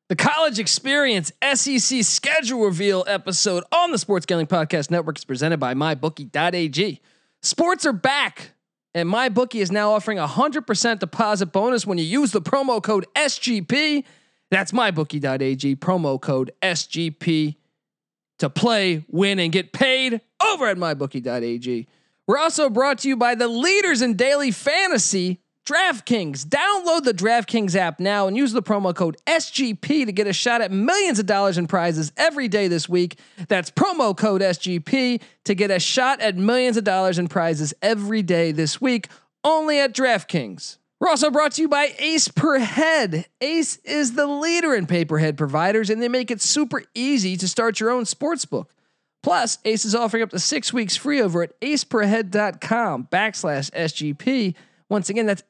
The College Experience SEC schedule reveal episode on the Sports Gambling Podcast Network is presented by MyBookie.ag. Sports are back, and MyBookie is now offering 100% deposit bonus when you use the promo code SGP. That's MyBookie.ag, promo code SGP to play, win, and get paid over at MyBookie.ag. We're also brought to you by the leaders in daily fantasy, DraftKings. Download the DraftKings app now and use the promo code SGP to get a shot at millions of dollars in prizes every day this week. That's promo code SGP to get a shot at millions of dollars in prizes every day this week, only at DraftKings. We're also brought to you by Ace Per Head. Ace is the leader in pay-per-head providers, and they make it super easy to start your own sportsbook. Plus, Ace is offering up to 6 weeks free over at aceperhead.com/SGP. Once again, that's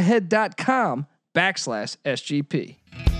aceperhead.com/SGP.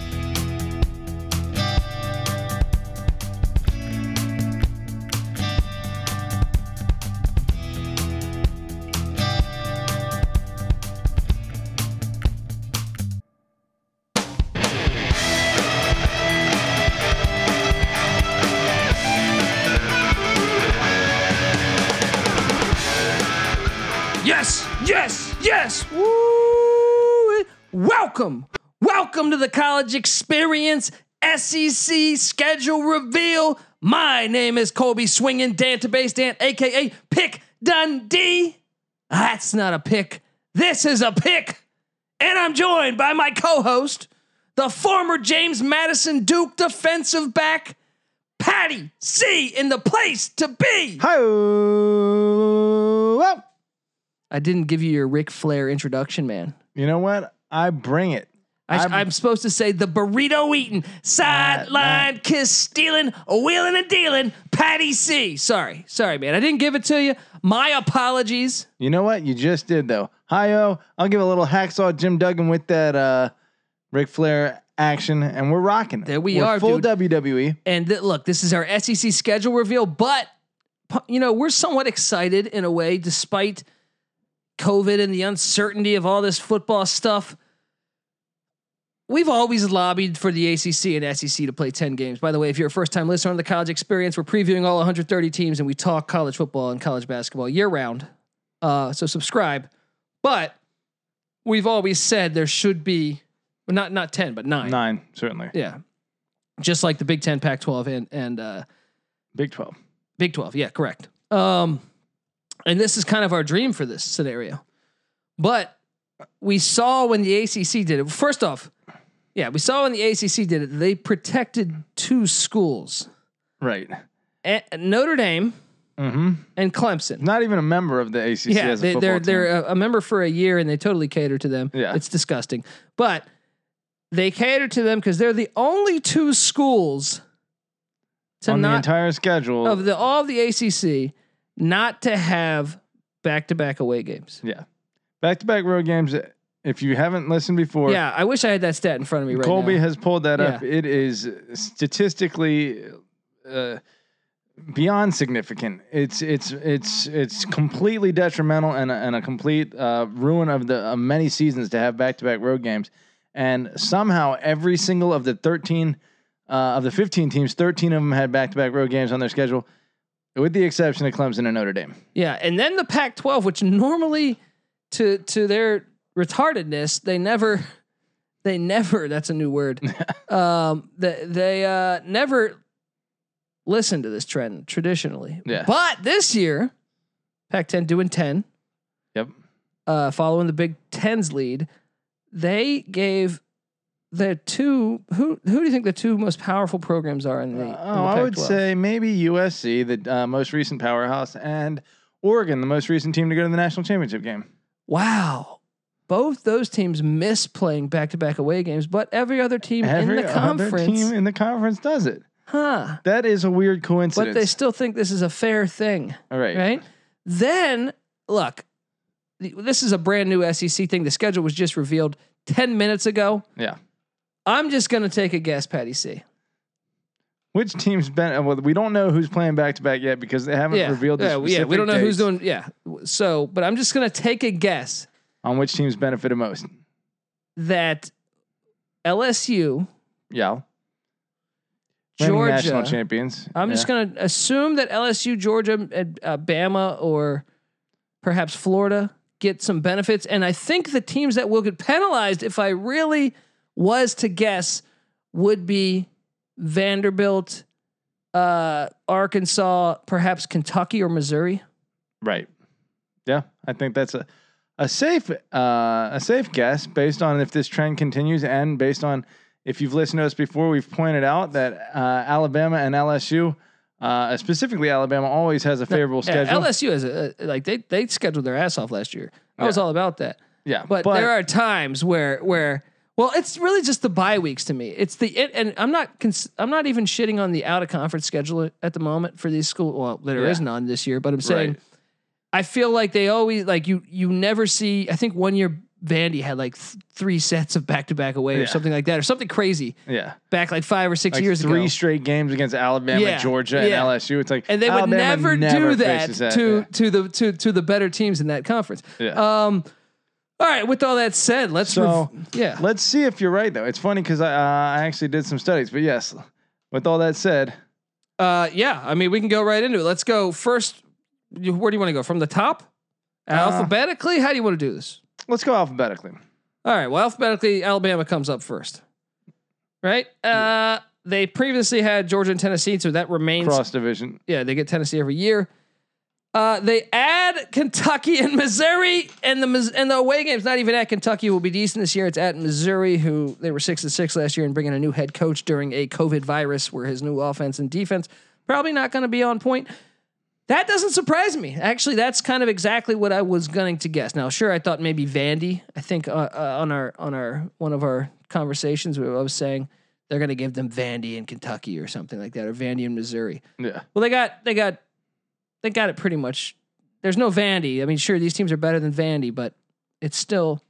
Yes, yes, yes. Woo! Welcome to the College Experience SEC schedule reveal. My name is Colby Swinging Dantabase Dan, aka Pick Dundee. That's not a pick. This is a pick. And I'm joined by my co-host, the former James Madison Duke defensive back, Patty C, in the place to be. Hi. I didn't give you your Ric Flair introduction, man. You know what? I bring it. I'm supposed to say the burrito eating, sideline kiss stealing, wheeling and dealing, Patty C. Sorry, man. I didn't give it to you. My apologies. You know what? You just did though. Hi-yo. I'll give a little hacksaw Jim Duggan with that Ric Flair action, and we're rocking. There we're are, full dude. WWE. And look, this is our SEC schedule reveal, but we're somewhat excited in a way, despite COVID and the uncertainty of all this football stuff. We've always lobbied for the ACC and SEC to play 10 games. By the way, if you're a first-time listener on the College Experience, we're previewing all 130 teams, and we talk college football and college basketball year-round. So subscribe. But we've always said there should be, well, not 10, but 9. 9, certainly. Yeah. Just like the Big 10, Pac-12, and Big 12. Big 12, yeah, correct. And this is kind of our dream for this scenario. But we saw when the ACC did it. First off, yeah, we saw when the ACC did it, they protected 2 schools. Right. Notre Dame Mm-hmm. and Clemson. Not even a member of the ACC Yeah, as a football team. they're a member for a year, and they totally cater to them. Yeah. It's disgusting. But they cater to them because they're the only 2 schools to on not, the entire schedule of all of the ACC not to have back-to-back away games. Yeah. Back-to-back road games. If you haven't listened before, Yeah, I wish I had that stat in front of me right Colby now. has pulled that up. It is statistically beyond significant. It's completely detrimental and a complete ruin of the many seasons to have back-to-back road games. And somehow every single of the 13 of the 15 teams, 13 of them had back-to-back road games on their schedule, with the exception of Clemson and Notre Dame. Yeah, and then the Pac-12, which normally to their retardedness, they never that's a new word. They never listen to this trend traditionally. Yeah. But this year, Pac-10 doing 10. Yep. Following the Big Ten's lead, they gave the 2. Who do you think the 2 most powerful programs are in the? in the I would Pac-12? say maybe USC, the most recent powerhouse, and Oregon, the most recent team to go to the national championship game. Wow. Both those teams miss playing back-to-back away games, but every other team in the conference, other team in the conference does it. Huh? That is a weird coincidence. But they still think this is a fair thing. All right. Right? Then, look, this is a brand new SEC thing. The schedule was just revealed 10 minutes ago. Yeah. I'm just going to take a guess, Patty C. Which team's been? Well, we don't know who's playing back to back yet because they haven't revealed the specific we don't know who's dates doing. Yeah. So, but I'm just going to take a guess on which teams benefited most. that LSU Yeah. reigning national Georgia. champions. I'm just going to assume that LSU, Georgia, and Bama, or perhaps Florida get some benefits. And I think the teams that will get penalized, if I really was to guess, would be Vanderbilt, Arkansas, perhaps Kentucky or Missouri. Right. Yeah, I think that's a safe guess based on if this trend continues and based on if you've listened to us before, we've pointed out that Alabama and LSU, specifically Alabama, always has a favorable schedule. LSU has they scheduled their ass off last year. I was all about that. Yeah, but there are times where well, it's really just the bye weeks to me. It's and I'm not even shitting on the out of conference schedule at the moment for these schools. Well, there is none this year, but I'm saying I feel like they always you never see. I think one year Vandy had like 3 sets of back-to-back away or something like that, or something crazy. Yeah, back like 5 or 6 years ago. 3 straight games against Alabama, Georgia, and LSU. It's like, and they would never do that to the better teams in that conference. Yeah. All right. With all that said, let's see if you're right though. It's funny because I actually did some studies, but yes. With all that said, I mean we can go right into it. Let's go first. Where do you want to go? From the top, alphabetically? How do you want to do this? Let's go alphabetically. All right. Well, alphabetically, Alabama comes up first, right? They previously had Georgia and Tennessee, so that remains cross division. Yeah, they get Tennessee every year. They add Kentucky and Missouri, and the away game's not even at Kentucky. Will be decent this year. It's at Missouri, who they were 6-6 last year, and bringing a new head coach during a COVID virus, where his new offense and defense probably not going to be on point. That doesn't surprise me. Actually, that's kind of exactly what I was going to guess. Now, sure, I thought maybe Vandy. I think on our one of our conversations, I was saying they're going to give them Vandy and Kentucky or something like that, or Vandy and Missouri. Yeah. Well, they got it pretty much. There's no Vandy. I mean, sure, these teams are better than Vandy, but it's still.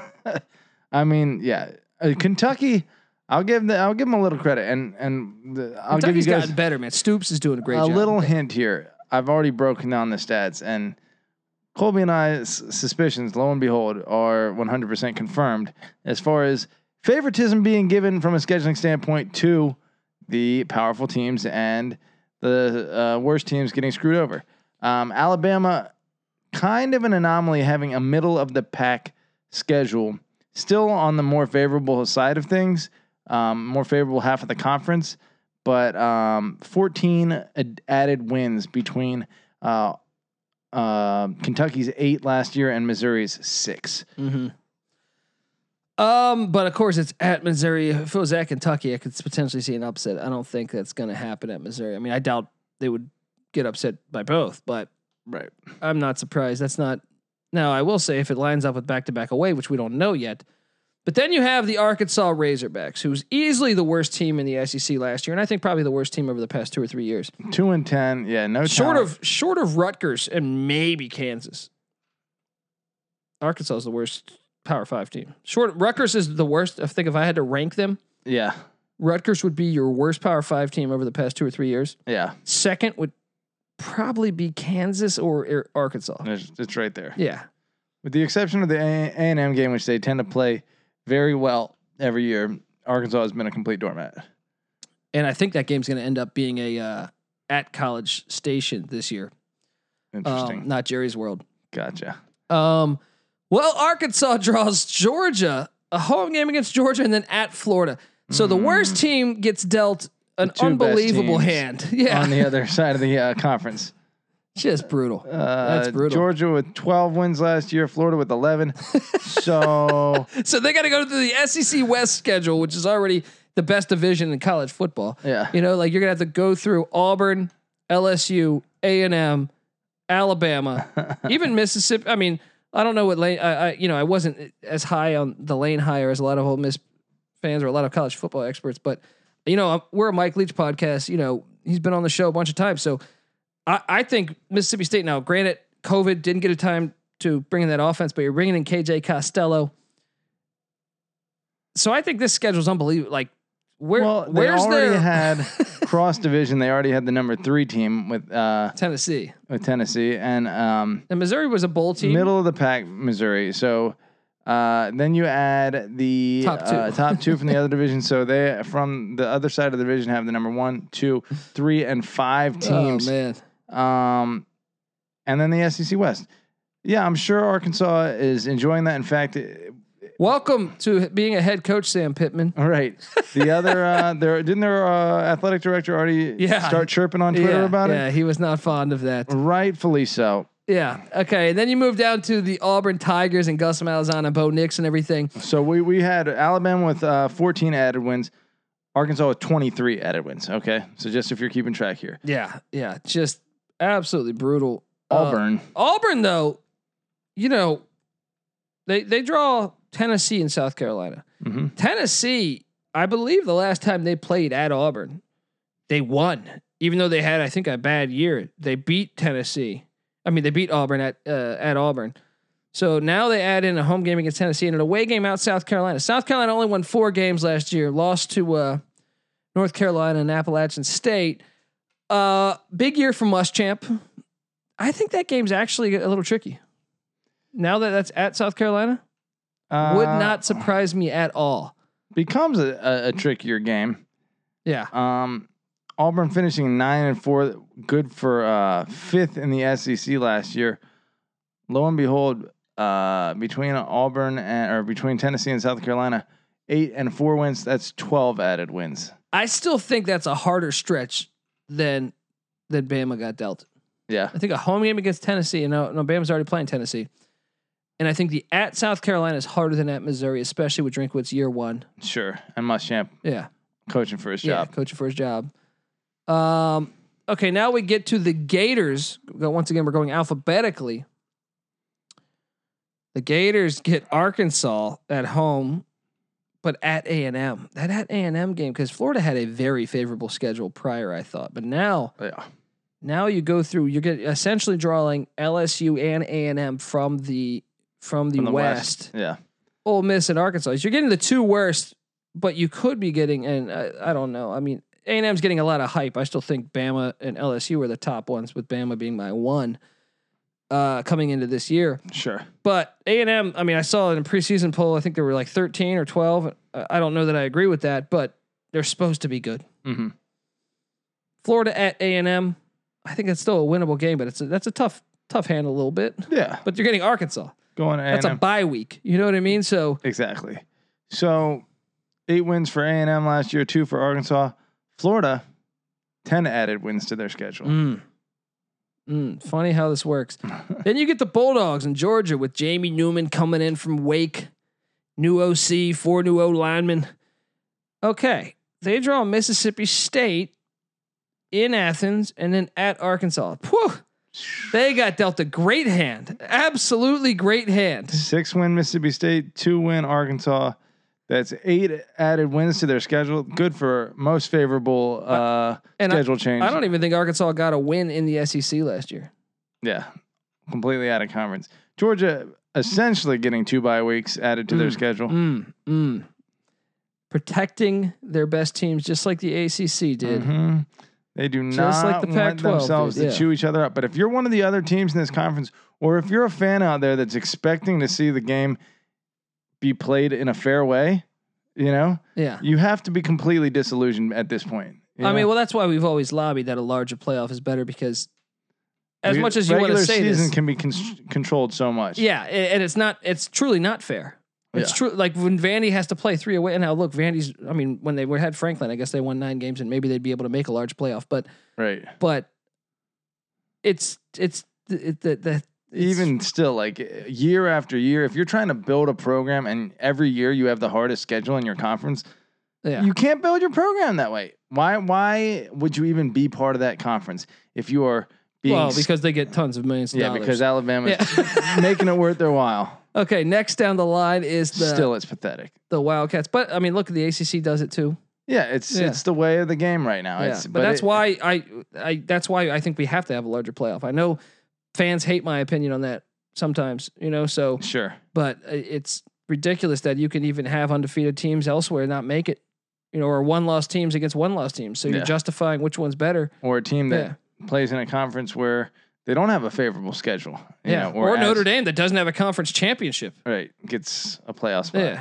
I mean, yeah, Kentucky. I'll give them a little credit, and I'll give you guys gotten better, man. Stoops is doing a great job. A little hint here. I've already broken down the stats, and Colby and I's suspicions, lo and behold, are 100% confirmed as far as favoritism being given from a scheduling standpoint to the powerful teams and the worst teams getting screwed over. Alabama, kind of an anomaly, having a middle of the pack schedule, still on the more favorable side of things, more favorable half of the conference. But 14 added wins between Kentucky's 8 last year and Missouri's 6. Mm-hmm. But of course it's at Missouri. If it was at Kentucky, I could potentially see an upset. I don't think that's going to happen at Missouri. I mean, I doubt they would get upset by both, but I'm not surprised. That's not. Now, I will say if it lines up with back-to-back away, which we don't know yet. But then you have the Arkansas Razorbacks, who's easily the worst team in the SEC last year, and I think probably the worst team over the past 2 or 3 years. 2-10, yeah, no. Short of Rutgers and maybe Kansas. Arkansas is the worst Power 5 team. Rutgers is the worst. I think if I had to rank them, Rutgers would be your worst Power 5 team over the past 2 or 3 years. Yeah. Second would probably be Kansas or Arkansas. It's right there. Yeah. With the exception of the A&M game, which they tend to play very well every year, Arkansas has been a complete doormat. And I think that game's going to end up being a at College Station this year. Interesting. Not Jerry's World. Gotcha. Well, Arkansas draws Georgia, a home game against Georgia, and then at Florida. So the worst team gets dealt an unbelievable hand. Yeah. On the other side of the conference. Just brutal. That's brutal. Georgia with 12 wins last year, Florida with 11. So they got to go to the SEC West schedule, which is already the best division in college football. Yeah. You know, like you're going to have to go through Auburn, LSU, A&M, Alabama, even Mississippi. I mean, I don't know what lane, I wasn't as high on the lane higher as a lot of Ole Miss fans or a lot of college football experts, but we're a Mike Leach podcast. He's been on the show a bunch of times. So I think Mississippi State, now granted, COVID didn't get a time to bring in that offense, but you're bringing in KJ Costello. So I think this schedule is unbelievable. Like, they already had cross division. They already had the number 3 team with Tennessee. and Missouri was a bowl team, middle of the pack Missouri. So Then you add the top two from the other division. So they from the other side of the division have the number 1, 2, 3, and 5 teams. Oh man. And then the SEC West. Yeah, I'm sure Arkansas is enjoying that. In fact, Welcome to being a head coach, Sam Pittman. all right. The other didn't their athletic director already start chirping on Twitter about it? Yeah, he was not fond of that. Rightfully so. Yeah. Okay. And then you move down to the Auburn Tigers and Gus Malzahn and Bo Nix and everything. So we had Alabama with 14 added wins, Arkansas with 23 added wins. Okay, so just if you're keeping track here. Yeah. Yeah. Just absolutely brutal. Auburn. Auburn, though, you know, they draw Tennessee and South Carolina. Mm-hmm. Tennessee, I believe the last time they played at Auburn, they won. Even though they had, I think, a bad year, they beat Tennessee. I mean, they beat Auburn at Auburn. So now they add in a home game against Tennessee and an away game out South Carolina. South Carolina only won 4 games last year, lost to North Carolina and Appalachian State. Big year for Muschamp. I think that game's actually a little tricky. Now that that's at South Carolina, would not surprise me at all. Becomes a trickier game. Yeah. Auburn finishing 9-4, good for 5th in the SEC last year. Lo and behold, between between Tennessee and South Carolina, 8 and 4 wins. That's 12 added wins. I still think that's a harder stretch than Bama got dealt. Yeah, I think a home game against Tennessee, and no, Bama's already playing Tennessee. And I think the at South Carolina is harder than at Missouri, especially with Drinkwitz year 1. Sure. And Muschamp coaching for his job. Coaching for his job. Okay, now we get to the Gators. Once again, we're going alphabetically. The Gators get Arkansas at home, but at A&M. That at A&M game, because Florida had a very favorable schedule prior, I thought. But now you go through, you get essentially drawing LSU and A&M from the West. Yeah. Ole Miss and Arkansas. You're getting the 2 worst, but you could be getting, and I don't know. I mean, A&M's getting a lot of hype. I still think Bama and LSU are the top ones, with Bama being my 1 coming into this year. Sure. But A&M, I mean, I saw it in a preseason poll. I think they were like 13 or 12. I don't know that I agree with that, but they're supposed to be good. Mm-hmm. Florida at A&M. I think it's still a winnable game, but that's a tough handle a little bit. Yeah. But you're getting Arkansas. Going A&M. That's a bye week. You know what I mean? So exactly. So 8 wins for A&M last year, 2 for Arkansas. Florida, 10 added wins to their schedule. Funny how this works. Then you get the Bulldogs in Georgia with Jamie Newman coming in from Wake. New OC, 4 new O linemen. Okay. They draw Mississippi State in Athens and then at Arkansas. Whew. They got dealt a great hand. Absolutely great hand. 6 win Mississippi State, 2 win Arkansas. That's 8 added wins to their schedule. Good for most favorable schedule change. I don't even think Arkansas got a win in the SEC last year. Yeah, completely out of conference. Georgia essentially getting 2 bye weeks added to their schedule. Protecting their best teams just like the ACC did. Mm-hmm. They do just not like the want Pac-12 themselves did, to chew each other up. But if you're one of the other teams in this conference, or if you're a fan out there that's expecting to see the game be played in a fair way, you have to be completely disillusioned at this point. I mean, well, that's why we've always lobbied that a larger playoff is better, because as much as you want to say regular season this, can be controlled so much. Yeah, and it's truly not fair. It's true. Like when Vandy has to play 3 away, and now look, Vandy's. I mean, when they had Franklin, I guess they won 9 games, and maybe they'd be able to make a large playoff. But it's even still, like year after year, if you're trying to build a program and every year you have the hardest schedule in your conference, you can't build your program that way. Why would you even be part of that conference if you are being because they get tons of millions of dollars. Because Alabama's making it worth their while. Okay, next down the line is it's pathetic. The Wildcats. But I mean, look, the ACC does it too. Yeah, it's the way of the game right now. Yeah, but that's why I think we have to have a larger playoff. I know fans hate my opinion on that sometimes, so sure. But it's ridiculous that you can even have undefeated teams elsewhere not make it, or 1-loss teams against 1-loss teams. So you're justifying which one's better. Or a team that plays in a conference where they don't have a favorable schedule. Or Notre Dame that doesn't have a conference championship. Right, gets a playoff spot.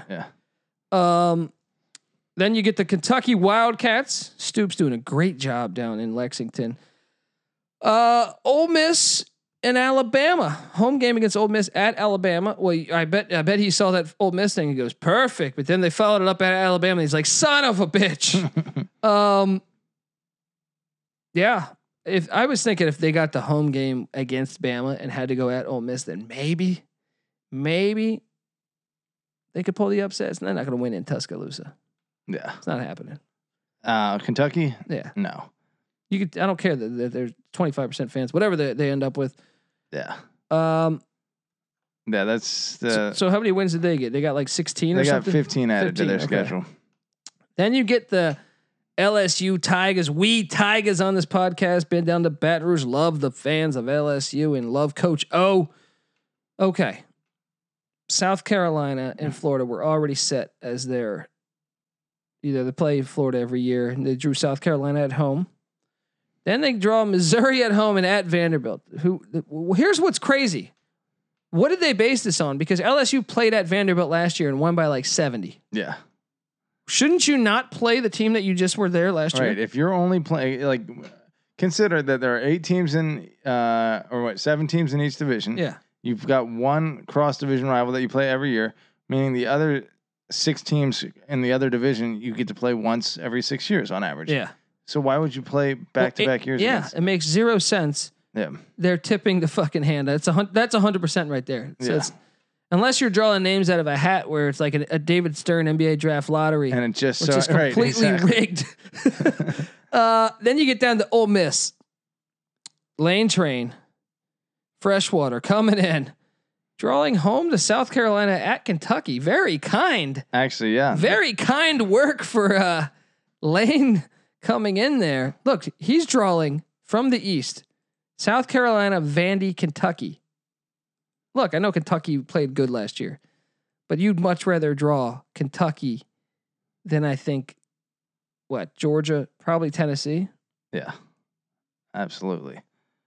Then you get the Kentucky Wildcats. Stoops doing a great job down in Lexington. Ole Miss and Alabama. Home game against Ole Miss at Alabama. Well, I bet he saw that Ole Miss thing. He goes, perfect. But then they followed it up at Alabama. And he's like, son of a bitch. Yeah. If I was thinking if they got the home game against Bama and had to go at Ole Miss, then maybe they could pull the upsets. And they're not going to win in Tuscaloosa. Yeah, it's not happening. Kentucky? Yeah, no. You could. I don't care that there's 25% fans. Whatever they end up with. Yeah. Yeah, that's the. So how many wins did they get? They got like 16 or something. They got 15 added to their schedule. Then you get the LSU Tigers. We Tigers on this podcast been down to Baton Rouge. Love the fans of LSU and love Coach O. Okay. South Carolina and Florida were already set as their. Either they play Florida every year and they drew South Carolina at home. Then they draw Missouri at home and at Vanderbilt. Here's what's crazy. What did they base this on? Because LSU played at Vanderbilt last year and won by like 70. Yeah. Shouldn't you not play the team that you just were there last year? Right. If you're only playing, consider that there are 8 teams in, 7 teams in each division. Yeah. You've got one cross division rival that you play every year, meaning the other 6 teams in the other division you get to play once every 6 years on average. Yeah. So why would you play back-to-back years? Yeah, it makes zero sense. Yeah. They're tipping the fucking hand. That's 100% right there. So it's, unless you're drawing names out of a hat where it's like a David Stern NBA draft lottery, and it just which is completely rigged. Then you get down to Ole Miss, Lane Train, Freshwater coming in. Drawing home to South Carolina at Kentucky. Very kind. Actually, yeah. Very kind work for Lane coming in there. Look, he's drawing from the East. South Carolina, Vandy, Kentucky. Look, I know Kentucky played good last year, but you'd much rather draw Kentucky than I think, Georgia, probably Tennessee? Yeah, absolutely.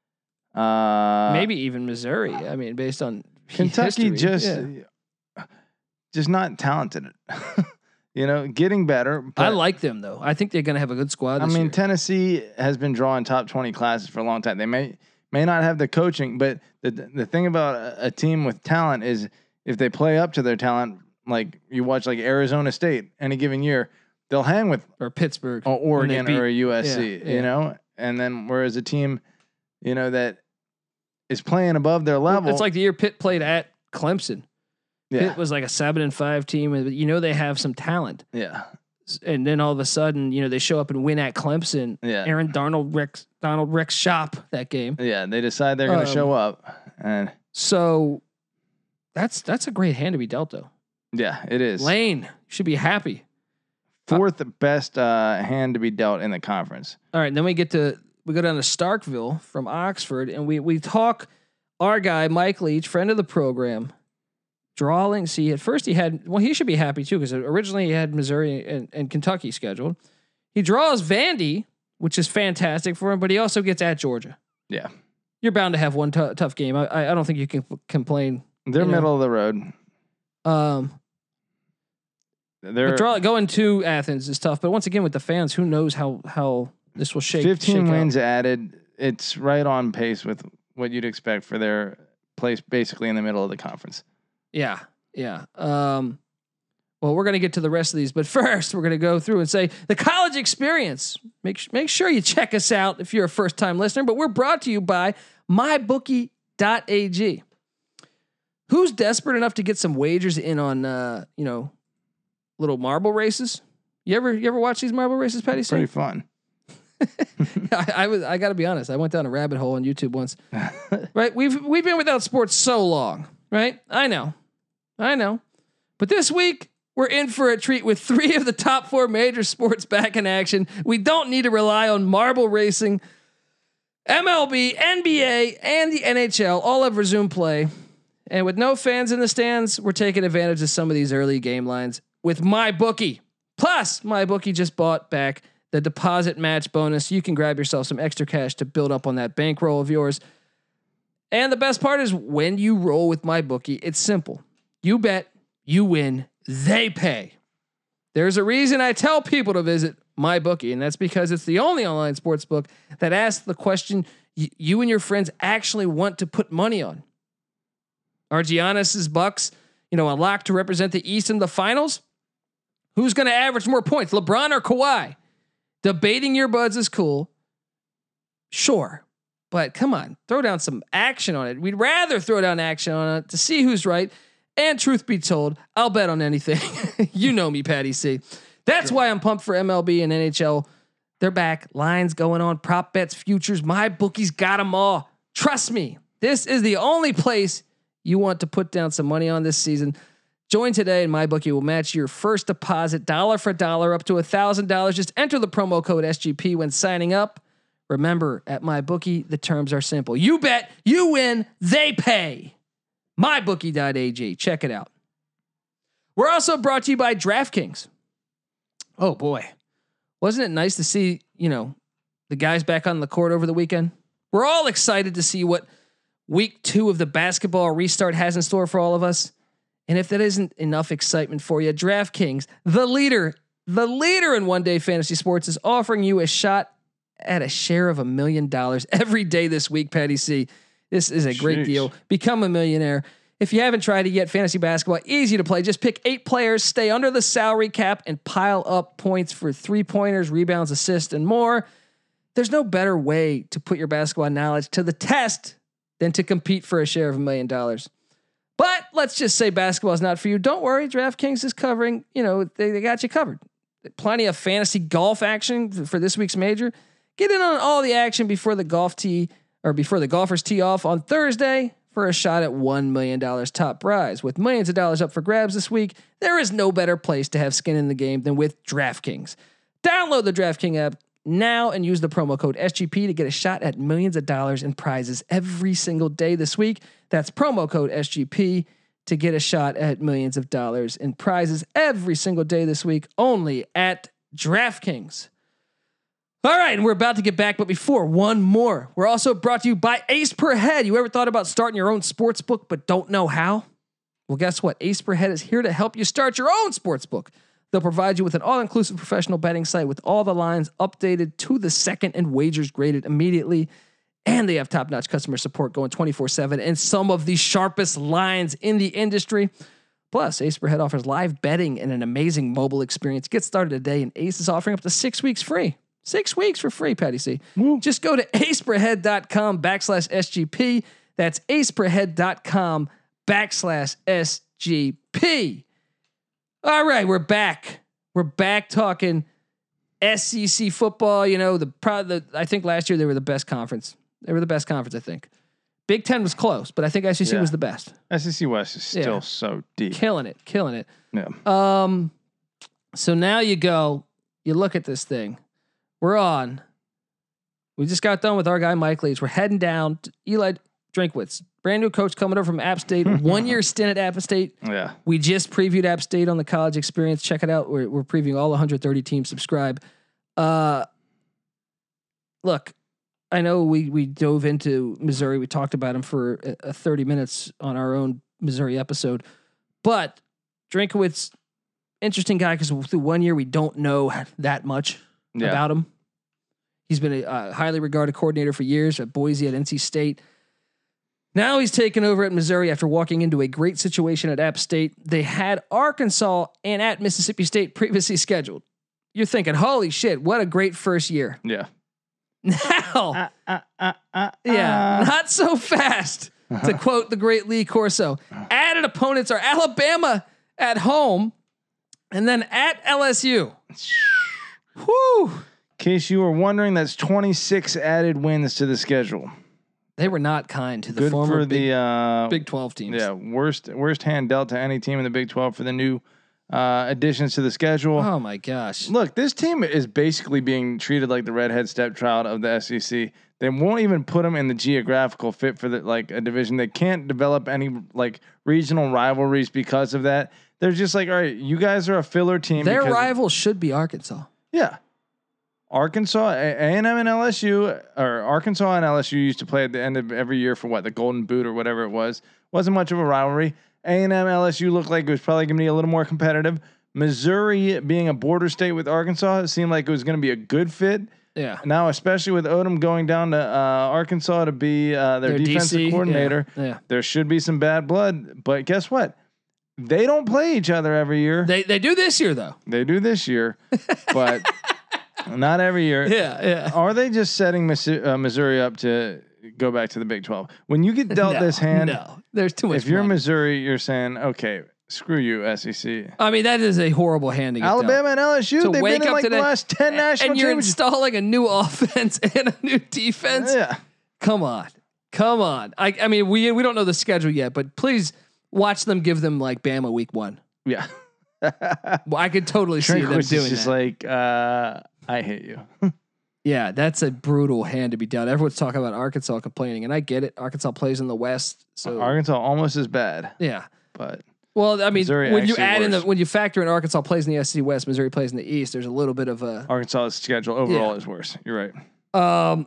Maybe even Missouri. I mean, based on Kentucky history. just not talented. Getting better. I like them though. I think they're going to have a good squad. This year. Tennessee has been drawing top 20 classes for a long time. They may not have the coaching, but the thing about a team with talent is if they play up to their talent, like you watch like Arizona State any given year, they'll hang with or Pittsburgh or Oregon or a USC, and then whereas a team, that is playing above their level. It's like the year Pitt played at Clemson. Yeah. Pitt was like a 7-5 team, and they have some talent. Yeah. And then all of a sudden, they show up and win at Clemson. Yeah. Aaron Donald Rick's shop that game. Yeah, they decide they're going to show up, and so that's a great hand to be dealt, though. Yeah, it is. Lane should be happy. 4th best hand to be dealt in the conference. All right, then we go down to Starkville from Oxford, and we talk our guy Mike Leach, friend of the program. Drawing. See, at first he should be happy too, because originally he had Missouri and Kentucky scheduled. He draws Vandy, which is fantastic for him, but he also gets at Georgia. Yeah. You're bound to have one tough game. I don't think you can complain. They're middle of the road. Going to Athens is tough, but once again with the fans, who knows how this will shake. 15 wins added. It's right on pace with what you'd expect for their place, basically in the middle of the conference. Yeah. Well, we're going to get to the rest of these, but first we're going to go through and say the college experience. Make sure you check us out if you're a first-time listener, but we're brought to you by mybookie.ag. Who's desperate enough to get some wagers in on, little marble races? You ever watch these marble races, Patty? Pretty fun. I got to be honest. I went down a rabbit hole on YouTube once. Right? We've been without sports so long. Right? I know. But this week, we're in for a treat with 3 of the top 4 major sports back in action. We don't need to rely on marble racing. MLB, NBA, and the NHL all have resumed play. And with no fans in the stands, we're taking advantage of some of these early game lines with MyBookie. Plus, MyBookie just bought back the deposit match bonus. You can grab yourself some extra cash to build up on that bankroll of yours. And the best part is when you roll with MyBookie, it's simple. You bet, you win, they pay. There's a reason I tell people to visit MyBookie, and that's because it's the only online sports book that asks the question you and your friends actually want to put money on. Are Giannis's Bucks, a lock to represent the East in the finals? Who's going to average more points, LeBron or Kawhi? Debating your buds is cool. Sure. But come on, throw down some action on it. We'd rather throw down action on it to see who's right. And truth be told, I'll bet on anything. You know me, Patty C. That's why I'm pumped for MLB and NHL. They're back. Lines going on. Prop bets, futures. MyBookie's got them all. Trust me, this is the only place you want to put down some money on this season. Join today and MyBookie will match your first deposit dollar for dollar up to $1,000. Just enter the promo code SGP when signing up. Remember, at MyBookie, the terms are simple. You bet, you win, they pay. MyBookie.ag. Check it out. We're also brought to you by DraftKings. Oh boy. Wasn't it nice to see, the guys back on the court over the weekend? We're all excited to see what week 2 of the basketball restart has in store for all of us. And if that isn't enough excitement for you, DraftKings, the leader in one-day fantasy sports, is offering you a shot at a share of $1 million every day this week, Patty C. This is a great deal. Become a millionaire. If you haven't tried it yet, fantasy basketball, easy to play. Just pick 8 players, stay under the salary cap, and pile up points for 3-pointers, rebounds, assists, and more. There's no better way to put your basketball knowledge to the test than to compete for a share of $1 million. But let's just say basketball is not for you. Don't worry, DraftKings is covering, they got you covered. Plenty of fantasy golf action for this week's major. Get in on all the action before the golfers tee off on Thursday for a shot at $1 million top prize. With millions of dollars up for grabs this week, there is no better place to have skin in the game than with DraftKings. Download the DraftKings app now and use the promo code SGP to get a shot at millions of dollars in prizes every single day this week. That's promo code SGP to get a shot at millions of dollars in prizes every single day this week, only at DraftKings. All right, and we're about to get back, but before, one more. We're also brought to you by Ace Per Head. You ever thought about starting your own sports book but don't know how? Well, guess what? Ace Per Head is here to help you start your own sports book. They'll provide you with an all-inclusive professional betting site with all the lines updated to the second and wagers graded immediately. And they have top-notch customer support going 24/7 and some of the sharpest lines in the industry. Plus, Ace Per Head offers live betting and an amazing mobile experience. Get started today, and Ace is offering up to 6 weeks free. 6 weeks for free, Patty C. Woo. Just go to aceperhead.com/SGP. That's aceperhead.com/SGP. All right, we're back. We're back talking SEC football. I think last year they were the best conference. They were the best conference, I think. Big Ten was close, but I think SEC was the best. SEC West is still so deep. Killing it. Yeah. So now you look at this thing. We just got done with our guy Mike Leach. We're heading down to Eli Drinkwitz, brand new coach coming over from App State, 1 year stint at App State. Yeah. We just previewed App State on the College Experience. Check it out. We're previewing all 130 teams. Subscribe. Look, I know we dove into Missouri. We talked about him for 30 minutes on our own Missouri episode, but Drinkwitz, interesting guy because through 1 year we don't know that much about him. He's been a highly regarded coordinator for years at Boise, at NC State. Now he's taken over at Missouri after walking into a great situation at App State. They had Arkansas and at Mississippi State previously scheduled. You're thinking, holy shit, what a great first year. Yeah. Now, not so fast, to quote the great Lee Corso. Added opponents are Alabama at home and then at LSU. Whew. In case you were wondering, that's 26 added wins to the schedule. They were not kind to the Good former for the Big 12 teams. Yeah, worst hand dealt to any team in the Big 12 for the new additions to the schedule. Oh my gosh! Look, this team is basically being treated like the redhead stepchild of the SEC. They won't even put them in the geographical fit for a division. They can't develop any regional rivalries because of that. They're just like, all right, you guys are a filler team. Their rival should be Arkansas. Yeah. Arkansas, A&M and LSU, or Arkansas and LSU used to play at the end of every year for what, the Golden Boot or whatever it was. Wasn't much of a rivalry. A&M LSU looked like it was probably going to be a little more competitive. Missouri being a border state with Arkansas, it seemed like it was going to be a good fit. Yeah. Now, especially with Odom going down to Arkansas to be their defensive DC, coordinator, there should be some bad blood. But guess what? They don't play each other every year. They do this year though. They do this year, but not every year. Yeah. Are they just setting Missouri up to go back to the Big 12? When you get dealt this hand, there's too much. If you're money. Missouri, you're saying, okay, screw you, SEC. I mean, that is a horrible hand to get Alabama dealt. and LSU, they've been in like the last 10 national and you're championships. installing a new offense and a new defense. Yeah. Come on. I mean, we don't know the schedule yet, but please watch them give them like Bama week 1. Yeah. Well, I could totally see them doing just that. like, I hate you. Yeah, that's a brutal hand to be dealt. Everyone's talking about Arkansas complaining, and I get it. Arkansas plays in the West, so Arkansas almost as bad. Yeah, but well, I mean, Missouri when you add worse. when you factor in Arkansas plays in the SEC West, Missouri plays in the East, there's a little bit of a Arkansas's schedule overall is worse. You're right.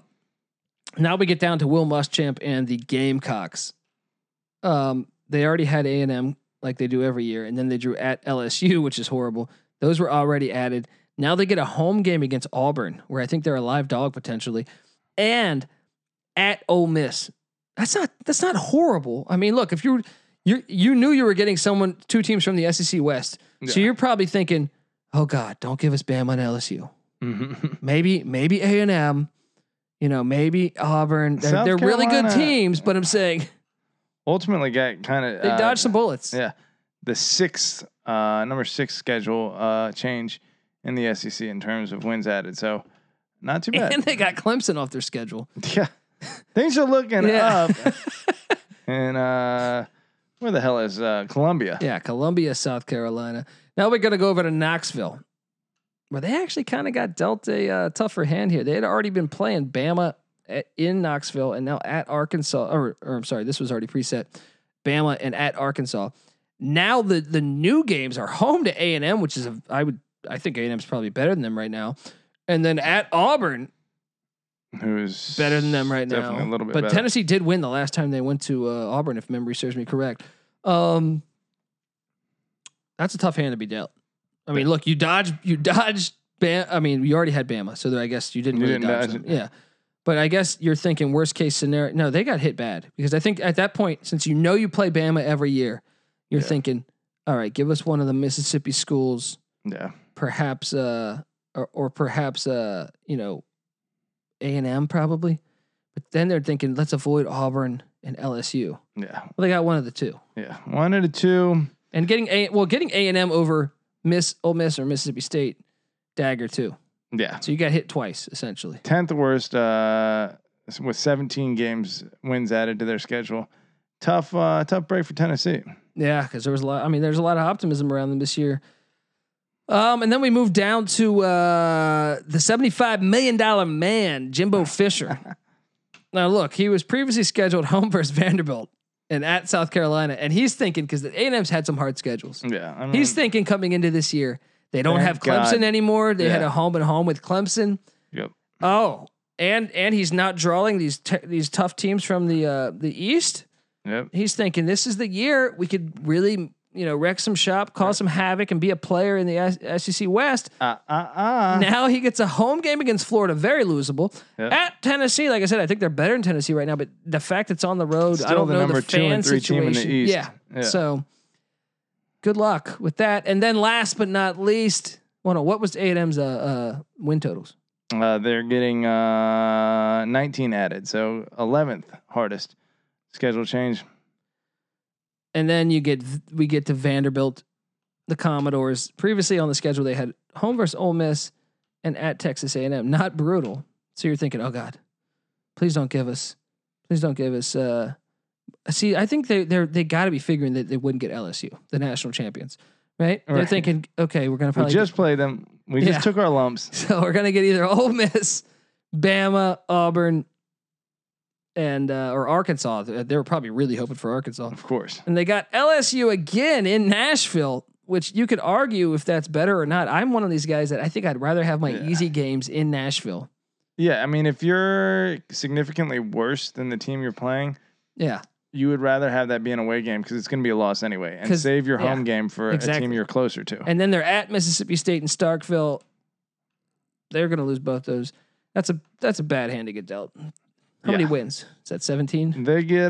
Now we get down to Will Muschamp and the Gamecocks. They already had A&M like they do every year, and then they drew at LSU, which is horrible. Those were already added. Now they get a home game against Auburn, where I think they're a live dog potentially, and at Ole Miss. That's not horrible. I mean, look, if you knew you were getting two teams from the SEC West, so you're probably thinking, oh God, don't give us Bama and LSU. Maybe A&M, maybe Auburn. They're really good teams, but I'm saying ultimately got kind of they dodged some bullets. Yeah, the number 6 schedule change in the SEC in terms of wins added, so not too bad. And they got Clemson off their schedule. Yeah, things are looking up. And where the hell is Columbia? Yeah, Columbia, South Carolina. Now we're gonna go over to Knoxville, where they actually kind of got dealt a tougher hand here. They had already been playing Bama in Knoxville, and now at Arkansas. Or I'm sorry, this was already preset. Bama and at Arkansas. Now the new games are home to A&M, which is I think A&M is probably better than them right now, and then at Auburn, who's better than them right definitely now. A little bit but better. Tennessee did win the last time they went to Auburn, if memory serves me correct. That's a tough hand to be dealt. I mean, look, you dodged Bama. I mean, you already had Bama, so I guess you didn't really dodge them. Yeah. But I guess you're thinking worst case scenario. No, they got hit bad because I think at that point, since you play Bama every year, you're thinking, all right, give us one of the Mississippi schools. Yeah. Perhaps, or perhaps, A&M probably. But then they're thinking, let's avoid Auburn and LSU. Yeah. Well, they got one of the two. Yeah. One of the two. And getting A&M over Ole Miss or Mississippi State, dagger too. Yeah. So you got hit twice essentially. 10th worst with 17 wins added to their schedule. Tough break for Tennessee. Yeah, because there's a lot of optimism around them this year. And then we move down to the $75 million man, Jimbo Fisher. Now look, he was previously scheduled home versus Vanderbilt and at South Carolina, and he's thinking because the A&M's had some hard schedules. Yeah, I mean, he's thinking coming into this year. They don't have Clemson anymore. They had a home and home with Clemson. Yep. Oh, and he's not drawing these tough teams from the East. Yep. He's thinking this is the year we could really wreck some shop, cause some havoc, and be a player in the SEC West. Now he gets a home game against Florida, very losable. Yep. At Tennessee, like I said, I think they're better in Tennessee right now. But the fact it's on the road, Still I don't the know number the 2 fan and 3 situation. team in the East. Yeah. So good luck with that. And then last but not least, what was A&M's win totals? They're getting 19 added, so 11th hardest schedule change. And then we get to Vanderbilt, the Commodores. Previously on the schedule, they had home versus Ole Miss and at Texas A&M. Not brutal. So you're thinking, oh God, please don't give us. See, I think they got to be figuring that they wouldn't get LSU, the national champions, right? They're thinking, okay, we're gonna probably played them. We just took our lumps. So we're gonna get either Ole Miss, Bama, Auburn, and or Arkansas. They were probably really hoping for Arkansas, Of course. and they got LSU again in Nashville. which you could argue if that's better or not. I'm one of these guys that I think I'd rather have my easy games in Nashville. Yeah, I mean, if you're significantly worse than the team you're playing, you would rather have that be an away game because it's going to be a loss anyway, and save your home game for a team you're closer to. And then they're at Mississippi State and Starkville. They're going to lose both those. That's a bad hand to get dealt. How many wins? Is that 17? They get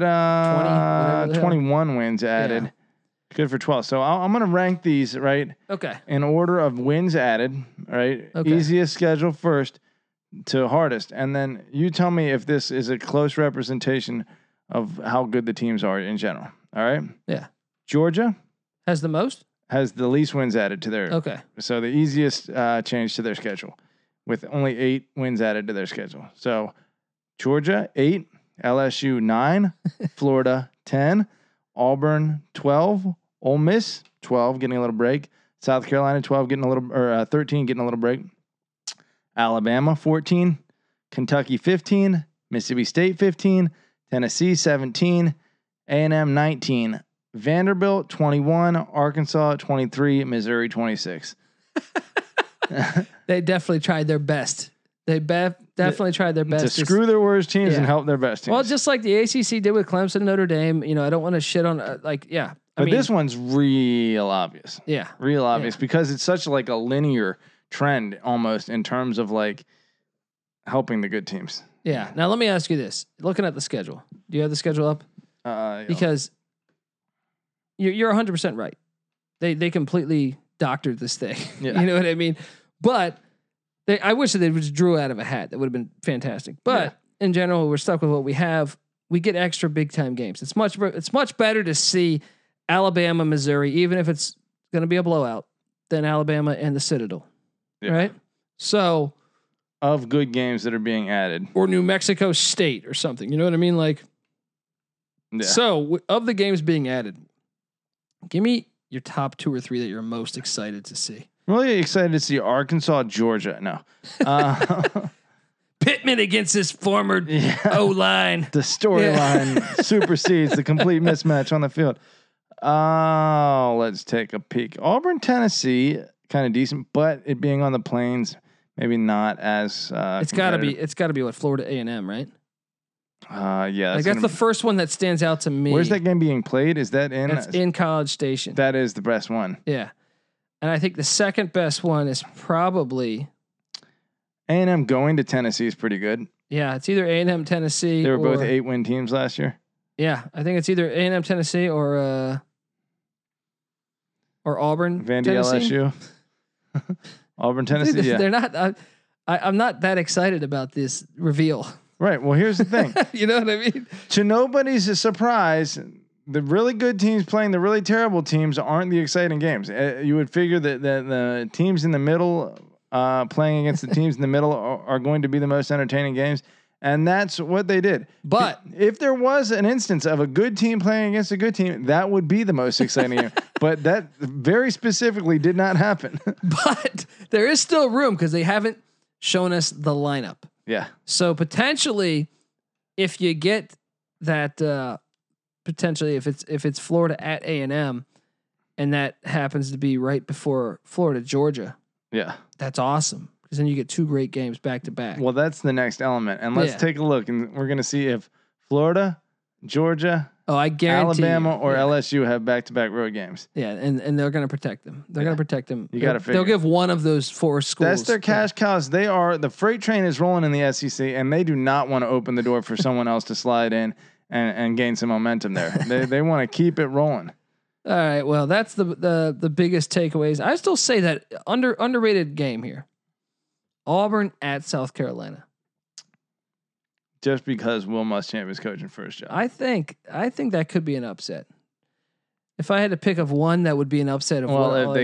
21 wins added. Yeah. Good for 12. So I'm going to rank these, right? Okay. In order of wins added, right? Okay. Easiest schedule first to hardest. And then you tell me if this is a close representation of how good the teams are in general. All right? Yeah. Georgia has the most? Has the least wins added to their. Okay. So the easiest change to their schedule with only 8 wins added to their schedule. So Georgia 8, LSU 9, Florida 10, Auburn 12, Ole Miss 12, getting a little break, South Carolina 12, getting a little, or 13, getting a little break, Alabama 14, Kentucky 15, Mississippi State 15, Tennessee 17, A&M 19, Vanderbilt 21, Arkansas 23, Missouri 26. They definitely tried their best. They definitely tried their best to screw their worst teams and help their best teams. Well, just like the ACC did with Clemson and Notre Dame. I don't want to shit on But this one's real obvious. Yeah, real obvious because it's such like a linear trend almost in terms of like helping the good teams. Yeah. Now let me ask you this: looking at the schedule, do you have the schedule up? Because you're 100% right. They completely doctored this thing. Yeah. You know what I mean? But I wish that they just drew out of a hat. That would have been fantastic. But in general, we're stuck with what we have. We get extra big time games. It's much better to see Alabama, Missouri, even if it's going to be a blowout, than Alabama and the Citadel. Yeah. Right? So of good games that are being added. Or New Mexico State or something. You know what I mean? Like, so of the games being added, give me your top 2 or 3 that you're most excited to see. Really excited to see Arkansas, Georgia. No. Pittman against his former O-line. The storyline supersedes the complete mismatch on the field. Let's take a peek. Auburn, Tennessee, kind of decent, but it being on the plains, maybe not as it's gotta be what, Florida A&M, right? Yeah. That's the first one that stands out to me. Where's that game being played? Is that in? It's in College Station. That is the best one. Yeah. And I think the second best one is probably A&M going to Tennessee is pretty good. Yeah, it's either A&M, Tennessee. They were both 8-win teams last year. Yeah, I think it's either A&M, Tennessee, or Auburn, Vandy, Tennessee. LSU. Auburn, Tennessee. Dude, yeah, they're not. I'm not that excited about this reveal. Right. Well, here's the thing. You know what I mean? To nobody's surprise, the really good teams playing the really terrible teams aren't the exciting games. You would figure that the teams in the middle playing against the teams in the middle are going to be the most entertaining games. And that's what they did. But if there was an instance of a good team playing against a good team, that would be the most exciting game. But that very specifically did not happen. But there is still room because they haven't shown us the lineup. Yeah. So potentially, if you get that, potentially if it's Florida at A&M, and that happens to be right before Florida, Georgia. Yeah. That's awesome. Because then you get 2 great games back to back. Well, that's the next element. And let's take a look, and we're going to see if Florida, Georgia, I guarantee Alabama or LSU have back-to-back road games. Yeah, and they're going to protect them. They're going to protect them. You got to figure. They'll give one of those 4 schools. That's their cash cows. They are, the freight train is rolling in the SEC, and they do not want to open the door for someone else to slide in and gain some momentum there. They want to keep it rolling. All right. Well, that's the biggest takeaways. I still say that underrated game here. Auburn at South Carolina. Just because Will Muschamp is coaching first job. I think that could be an upset. If I had to pick of one, that would be an upset. If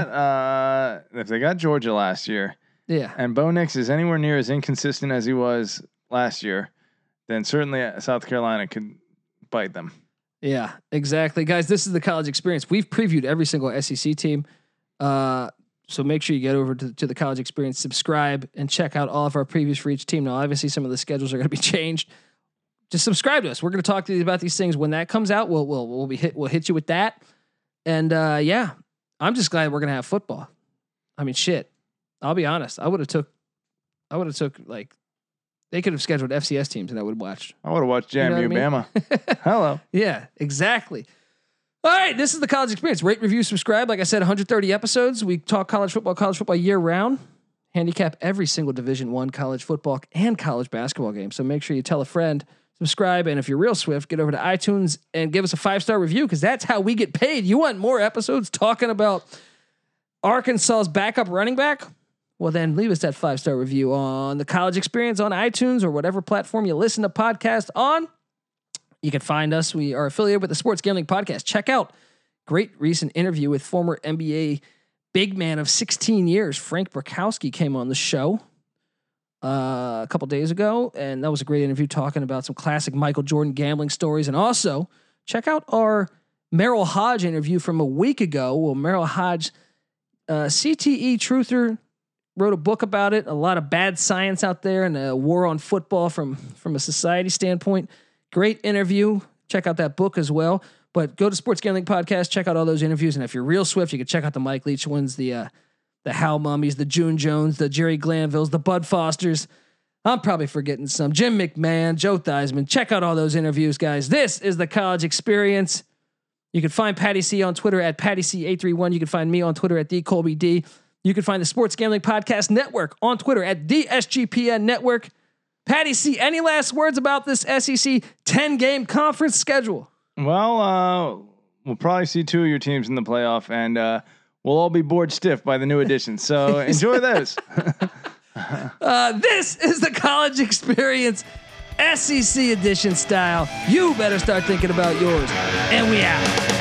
they got Georgia last year, and Bo Nix is anywhere near as inconsistent as he was last year, then certainly South Carolina could bite them. Yeah, exactly, guys. This is the College Experience. We've previewed every single SEC team. So make sure you get over to the College Experience, subscribe, and check out all of our previews for each team. Now, obviously, some of the schedules are going to be changed. Just subscribe to us. We're going to talk to you about these things when that comes out. We'll hit you with that. And I'm just glad we're gonna have football. I mean, shit. I'll be honest. I would have took like they could have scheduled FCS teams and I would have watched. I would have watched JMU, You know what I mean? Bama. Hello. Yeah, exactly. All right, this is the College Experience. Rate, review, subscribe. Like I said, 130 episodes. We talk college football year round. Handicap every single Division I college football and college basketball game. So make sure you tell a friend, subscribe, and if you're real swift, get over to iTunes and give us a 5-star review because that's how we get paid. You want more episodes talking about Arkansas's backup running back? Well, then leave us that 5-star review on the College Experience on iTunes or whatever platform you listen to podcasts on. You can find us. We are affiliated with the Sports Gambling Podcast. Check out great recent interview with former NBA big man of 16 years. Frank Burkowski came on the show a couple days ago, and that was a great interview talking about some classic Michael Jordan gambling stories. And also check out our Merrill Hodge interview from a week ago. Well, Merrill Hodge, CTE truther, wrote a book about it. A lot of bad science out there and a war on football from a society standpoint. Great interview. Check out that book as well. But go to Sports Gambling Podcast, check out all those interviews. And if you're real swift, you can check out the Mike Leach ones, the Hal Mummies, the June Jones, the Jerry Glanvilles, the Bud Fosters. I'm probably forgetting some. Jim McMahon, Joe Theismann. Check out all those interviews, guys. This is the College Experience. You can find Patty C on Twitter at PattyC831. You can find me on Twitter at DColbyD. You can find the Sports Gambling Podcast Network on Twitter at DSGPN Network. Patty C, any last words about this SEC 10-game conference schedule? Well, we'll probably see 2 of your teams in the playoff, and we'll all be bored stiff by the new additions. So enjoy those. This is the College Experience SEC edition style. You better start thinking about yours. And we out.